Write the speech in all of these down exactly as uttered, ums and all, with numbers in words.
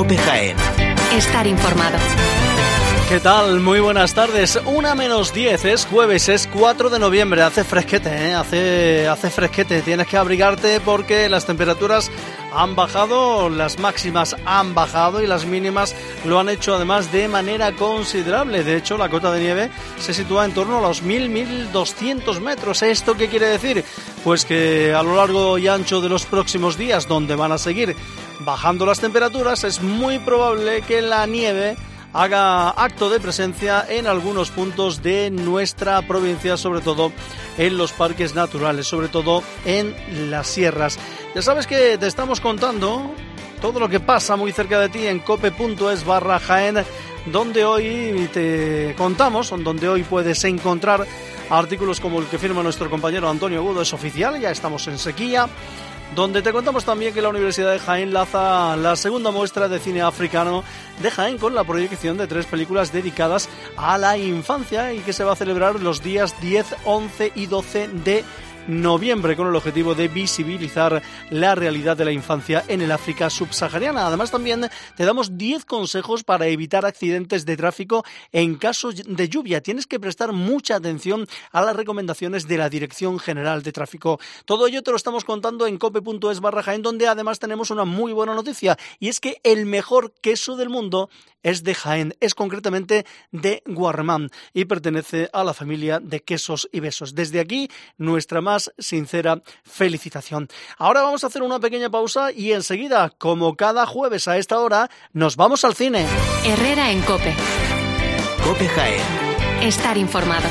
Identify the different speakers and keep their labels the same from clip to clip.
Speaker 1: COPE Jaén.
Speaker 2: Estar informado.
Speaker 3: ¿Qué tal? Muy buenas tardes. Una menos diez, es jueves, es cuatro de noviembre. Hace fresquete, ¿eh? Hace, hace fresquete. Tienes que abrigarte porque las temperaturas han bajado, las máximas han bajado y las mínimas lo han hecho además de manera considerable. De hecho, la cota de nieve se sitúa en torno a los mil, mil doscientos metros. ¿Esto qué quiere decir? Pues que a lo largo y ancho de los próximos días, donde van a seguir bajando las temperaturas, es muy probable que la nieve haga acto de presencia en algunos puntos de nuestra provincia, sobre todo en los parques naturales, sobre todo en las sierras. Ya sabes que te estamos contando todo lo que pasa muy cerca de ti en cope.es barra Jaén, donde hoy te contamos, donde hoy puedes encontrar artículos como el que firma nuestro compañero Antonio Agudo, es oficial, ya estamos en sequía, donde te contamos también que la Universidad de Jaén lanza la segunda muestra de cine africano de Jaén con la proyección de tres películas dedicadas a la infancia y que se va a celebrar los días diez, once y doce de noviembre con el objetivo de visibilizar la realidad de la infancia en el África subsahariana. Además, también te damos diez consejos para evitar accidentes de tráfico en caso de lluvia. Tienes que prestar mucha atención a las recomendaciones de la Dirección General de Tráfico. Todo ello te lo estamos contando en cope.es barra Jaén, donde además tenemos una muy buena noticia, y es que el mejor queso del mundo es de Jaén, es concretamente de Guarmán y pertenece a la familia de Quesos y Besos. Desde aquí, nuestra más sincera felicitación. Ahora vamos a hacer una pequeña pausa y enseguida, como cada jueves a esta hora, nos vamos al cine.
Speaker 2: Herrera en COPE.
Speaker 1: COPE Jaén.
Speaker 2: Estar informado.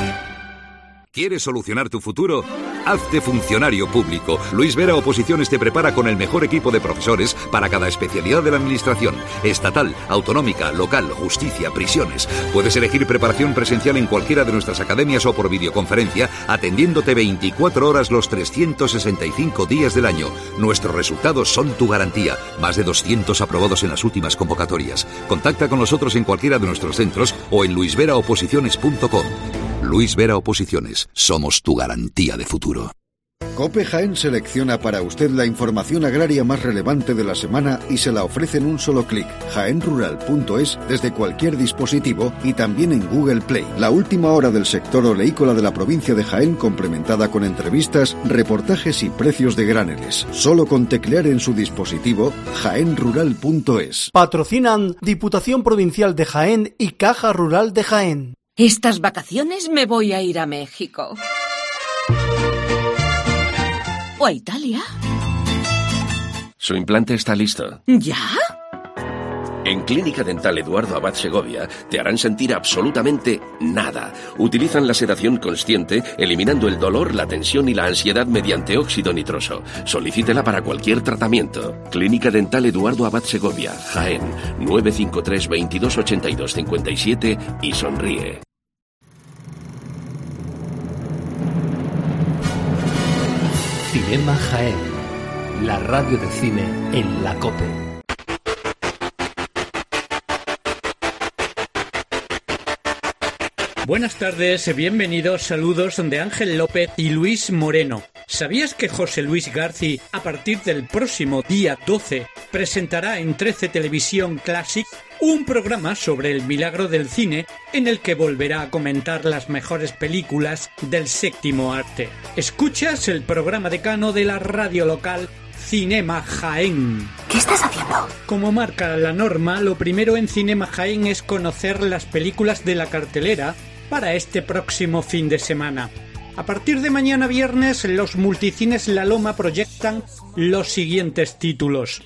Speaker 4: ¿Quieres solucionar tu futuro? Hazte funcionario público. Luis Vera Oposiciones te prepara con el mejor equipo de profesores para cada especialidad de la administración. Estatal, autonómica, local, justicia, prisiones. Puedes elegir preparación presencial en cualquiera de nuestras academias o por videoconferencia, atendiéndote veinticuatro horas los trescientos sesenta y cinco días del año. Nuestros resultados son tu garantía. Más de doscientos aprobados en las últimas convocatorias. Contacta con nosotros en cualquiera de nuestros centros o en luis vera oposiciones punto com. Luis Vera Oposiciones, somos tu garantía de futuro.
Speaker 5: COPE Jaén selecciona para usted la información agraria más relevante de la semana y se la ofrece en un solo clic. jaén rural punto es desde cualquier dispositivo y también en Google Play. La última hora del sector oleícola de la provincia de Jaén, complementada con entrevistas, reportajes y precios de graneles. Solo con teclear en su dispositivo jaén rural punto es.
Speaker 3: Patrocinan Diputación Provincial de Jaén y Caja Rural de Jaén.
Speaker 6: Estas vacaciones me voy a ir a México. ¿O a Italia?
Speaker 7: Su implante está listo.
Speaker 6: ¿Ya?
Speaker 7: En Clínica Dental Eduardo Abad Segovia te harán sentir absolutamente nada. Utilizan la sedación consciente, eliminando el dolor, la tensión y la ansiedad mediante óxido nitroso. Solicítela para cualquier tratamiento. Clínica Dental Eduardo Abad Segovia, Jaén, nueve cinco tres, veintidós ochenta y dos cincuenta y siete y sonríe.
Speaker 8: Cinema Jaén, la radio de cine en la COPE.
Speaker 9: Buenas tardes, bienvenidos, saludos de Ángel López y Luis Moreno. ¿Sabías que José Luis García, a partir del próximo día doce, presentará en trece Televisión Classic un programa sobre el milagro del cine en el que volverá a comentar las mejores películas del séptimo arte? Escuchas el programa decano de la radio local Cinema Jaén.
Speaker 2: ¿Qué estás haciendo?
Speaker 9: Como marca la norma, lo primero en Cinema Jaén es conocer las películas de la cartelera para este próximo fin de semana. A partir de mañana viernes, los multicines La Loma proyectan los siguientes títulos.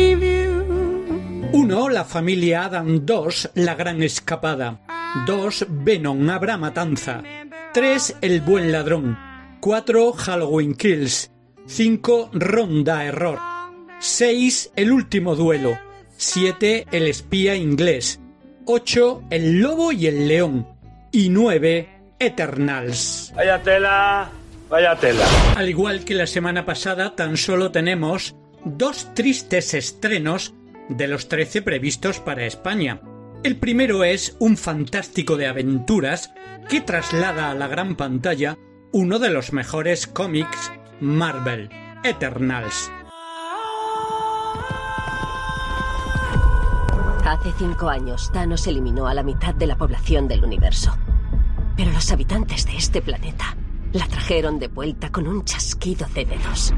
Speaker 9: uno. La familia Adam. dos. La gran escapada. dos. Venom. Habrá matanza. tres. El buen ladrón. cuatro. Halloween Kills. cinco. Ronda error. seis. El último duelo. siete. El espía inglés. ocho. El lobo y el león. Y nueve. Eternals.
Speaker 10: Vaya tela, vaya tela.
Speaker 9: Al igual que la semana pasada, tan solo tenemos dos tristes estrenos de los trece previstos para España. El primero es un fantástico de aventuras que traslada a la gran pantalla uno de los mejores cómics Marvel, Eternals.
Speaker 11: Hace cinco años, Thanos eliminó a la mitad de la población del universo. Pero los habitantes de este planeta la trajeron de vuelta con un chasquido de dedos.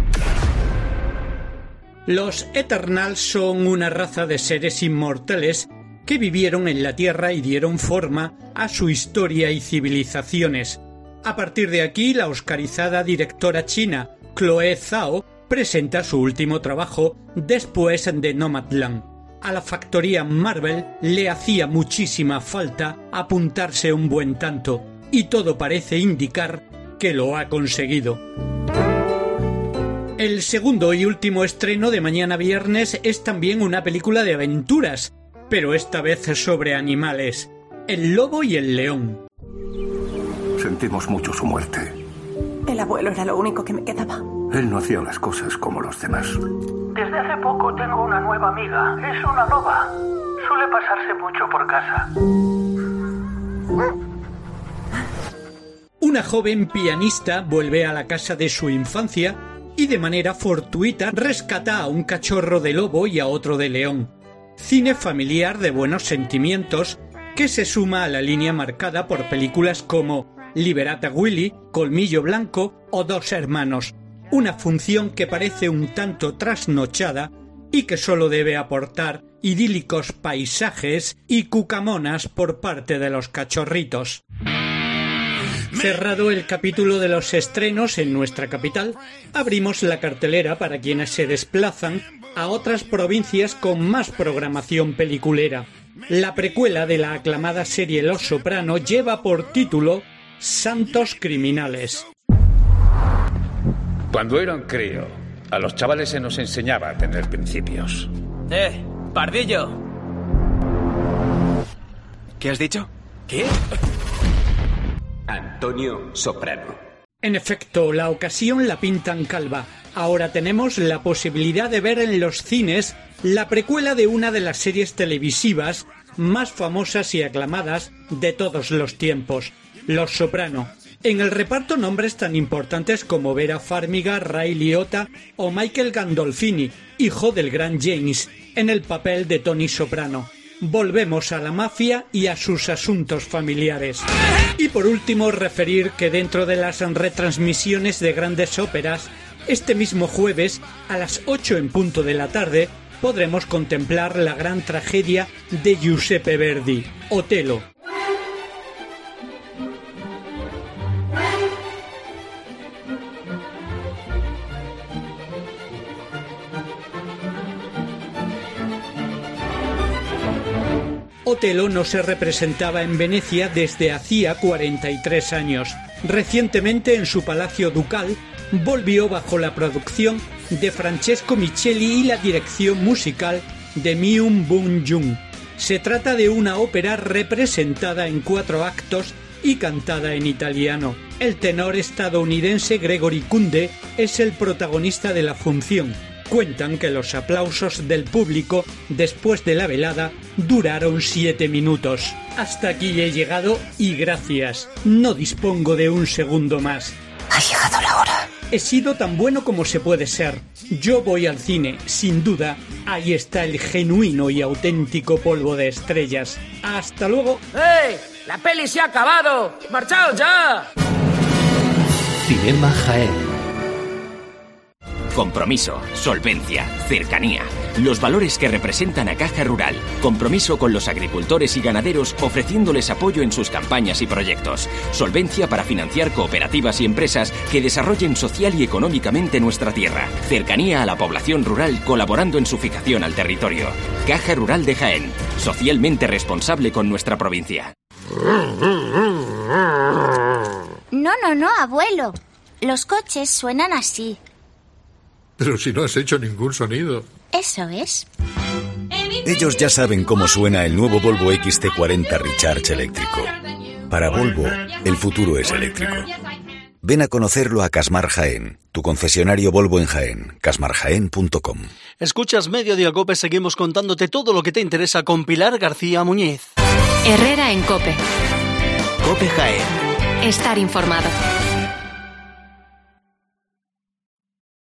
Speaker 9: Los Eternals son una raza de seres inmortales que vivieron en la Tierra y dieron forma a su historia y civilizaciones. A partir de aquí, la oscarizada directora china Chloe Zhao presenta su último trabajo después de Nomadland. A la factoría Marvel le hacía muchísima falta apuntarse un buen tanto, y todo parece indicar que lo ha conseguido. El segundo y último estreno de mañana viernes es también una película de aventuras, pero esta vez sobre animales: El lobo y el león.
Speaker 12: Sentimos mucho su muerte.
Speaker 13: El abuelo era lo único que me quedaba.
Speaker 12: Él no hacía las cosas como los demás.
Speaker 14: Desde hace poco tengo una nueva amiga. Es una loba. Suele pasarse mucho por casa.
Speaker 9: Una joven pianista vuelve a la casa de su infancia y de manera fortuita rescata a un cachorro de lobo y a otro de león. Cine familiar de buenos sentimientos que se suma a la línea marcada por películas como Liberata Willy, Colmillo Blanco o Dos Hermanos. Una función que parece un tanto trasnochada y que solo debe aportar idílicos paisajes y cucamonas por parte de los cachorritos. Cerrado el capítulo de los estrenos en nuestra capital, abrimos la cartelera para quienes se desplazan a otras provincias con más programación peliculera. La precuela de la aclamada serie Los Soprano lleva por título Santos Criminales.
Speaker 15: Cuando era un crío, a los chavales se nos enseñaba a tener principios.
Speaker 1: ¡Eh, pardillo! ¿Qué has dicho? ¿Qué?
Speaker 16: Antonio Soprano.
Speaker 9: En efecto, la ocasión la pintan calva. Ahora tenemos la posibilidad de ver en los cines la precuela de una de las series televisivas más famosas y aclamadas de todos los tiempos, Los Soprano. En el reparto nombres tan importantes como Vera Farmiga, Ray Liotta o Michael Gandolfini, hijo del gran James, en el papel de Tony Soprano. Volvemos a la mafia y a sus asuntos familiares. Y por último, referir que dentro de las retransmisiones de grandes óperas, este mismo jueves, a las ocho en punto de la tarde, podremos contemplar la gran tragedia de Giuseppe Verdi, Otello. Otello no se representaba en Venecia desde hacía cuarenta y tres años. Recientemente, en su palacio ducal, volvió bajo la producción de Francesco Micheli y la dirección musical de Myung Bun Jung. Se trata de una ópera representada en cuatro actos y cantada en italiano. El tenor estadounidense Gregory Kunde es el protagonista de la función. Cuentan que los aplausos del público después de la velada duraron siete minutos. Hasta aquí he llegado y gracias. No dispongo de un segundo más.
Speaker 13: Ha llegado la hora.
Speaker 9: He sido tan bueno como se puede ser. Yo voy al cine, sin duda. Ahí está el genuino y auténtico polvo de estrellas. ¡Hasta luego!
Speaker 17: ¡Eh! ¡La peli se ha acabado! ¡Marchaos ya!
Speaker 8: Cinema Jaén.
Speaker 1: Compromiso, solvencia, cercanía. Los valores que representan a Caja Rural. Compromiso con los agricultores y ganaderos ofreciéndoles apoyo en sus campañas y proyectos. Solvencia para financiar cooperativas y empresas que desarrollen social y económicamente nuestra tierra. Cercanía a la población rural colaborando en su fijación al territorio. Caja Rural de Jaén. Socialmente responsable con nuestra provincia.
Speaker 18: No, no, no, abuelo. Los coches suenan así.
Speaker 19: Pero si no has hecho ningún sonido.
Speaker 18: Eso es.
Speaker 20: Ellos ya saben cómo suena el nuevo Volvo X C cuarenta Recharge eléctrico. Para Volvo, el futuro es eléctrico. Ven a conocerlo a Casmar Jaén, tu concesionario Volvo en Jaén, casmar jaén punto com.
Speaker 3: Escuchas Mediodía Cope, seguimos contándote todo lo que te interesa con Pilar García Muñiz.
Speaker 2: Herrera en Cope.
Speaker 1: Cope Jaén.
Speaker 2: Estar informado.